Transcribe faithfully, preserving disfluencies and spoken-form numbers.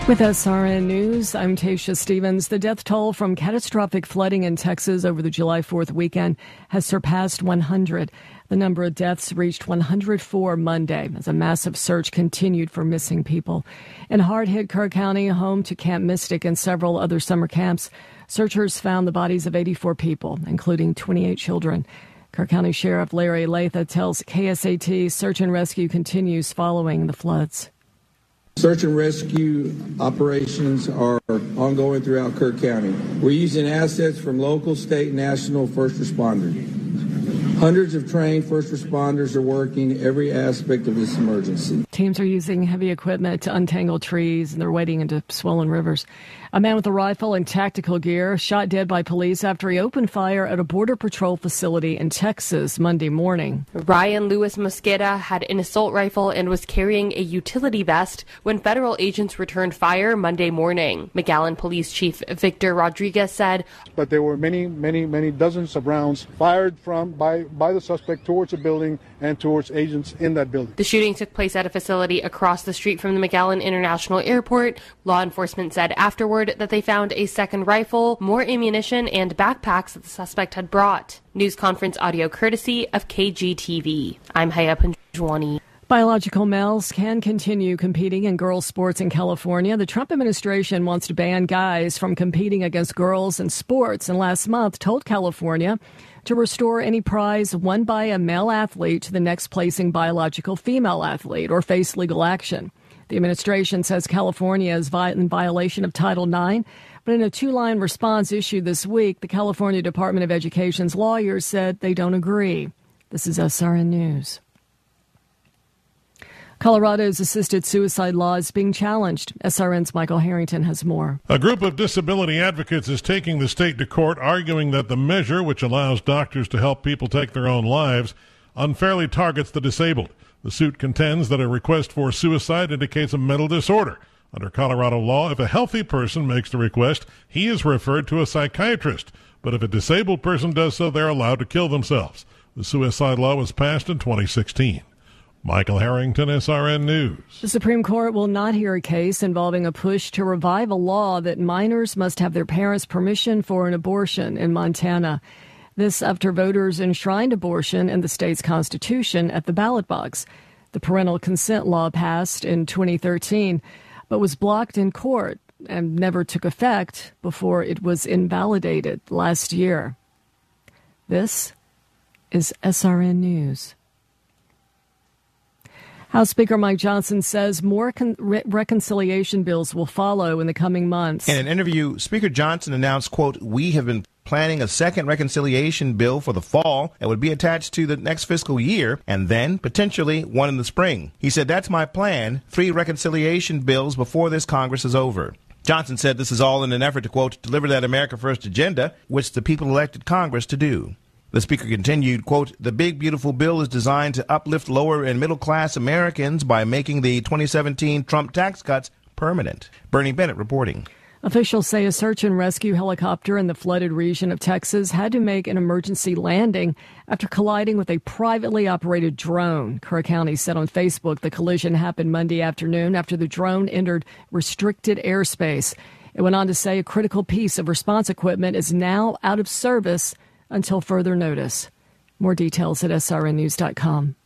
With S R N News, I'm Tasha Stevens. The death toll from catastrophic flooding in Texas over the July fourth weekend has surpassed one hundred. The number of deaths reached one hundred four Monday as a massive search continued for missing people. In hard-hit Kerr County, home to Camp Mystic and several other summer camps, searchers found the bodies of eighty-four people, including twenty-eight children. Kerr County Sheriff Larry Latha tells K S A T search and rescue continues following the floods. Search and rescue operations are ongoing throughout Kerr County. We're using assets from local, state, and national first responders. Hundreds of trained first responders are working every aspect of this emergency. Teams are using heavy equipment to untangle trees, and they're wading into swollen rivers. A man with a rifle and tactical gear shot dead by police after he opened fire at a Border Patrol facility in Texas Monday morning. Ryan Luis Mosqueda had an assault rifle and was carrying a utility vest when federal agents returned fire Monday morning. McAllen Police Chief Victor Rodriguez said, "But there were many, many, many dozens of rounds fired from by, by the suspect towards the building and towards agents in that building." The shooting took place at a facility across the street from the McAllen International Airport. Law enforcement said afterward that they found a second rifle, more ammunition, and backpacks that the suspect had brought. News conference audio courtesy of K G T V. I'm Haya Panjwani. Biological males can continue competing in girls' sports in California. The Trump administration wants to ban guys from competing against girls in sports, and last month told California to restore any prize won by a male athlete to the next placing biological female athlete or face legal action. The administration says California is in violation of Title nine, but in a two-line response issued this week, the California Department of Education's lawyers said they don't agree. This is S R N News. Colorado's assisted suicide law is being challenged. S R N's Michael Harrington has more. A group of disability advocates is taking the state to court, arguing that the measure, which allows doctors to help people take their own lives, unfairly targets the disabled. The suit contends that a request for suicide indicates a mental disorder. Under Colorado law, if a healthy person makes the request, he is referred to a psychiatrist. But if a disabled person does so, they're allowed to kill themselves. The suicide law was passed in twenty sixteen. Michael Harrington, S R N News. The Supreme Court will not hear a case involving a push to revive a law that minors must have their parents' permission for an abortion in Montana. This after voters enshrined abortion in the state's constitution at the ballot box. The parental consent law passed in twenty thirteen, but was blocked in court and never took effect before it was invalidated last year. This is S R N News. House Speaker Mike Johnson says more con- re- reconciliation bills will follow in the coming months. In an interview, Speaker Johnson announced, quote, "We have been planning a second reconciliation bill for the fall that would be attached to the next fiscal year, and then potentially one in the spring." He said, "That's my plan, three reconciliation bills before this Congress is over." Johnson said this is all in an effort to, quote, "deliver that America First agenda, which the people elected Congress to do." The speaker continued, quote, "The big, beautiful bill is designed to uplift lower and middle-class Americans by making the twenty seventeen Trump tax cuts permanent." Bernie Bennett reporting. Officials say a search and rescue helicopter in the flooded region of Texas had to make an emergency landing after colliding with a privately operated drone. Kerr County said on Facebook the collision happened Monday afternoon after the drone entered restricted airspace. It went on to say a critical piece of response equipment is now out of service until further notice. More details at S R N news dot com.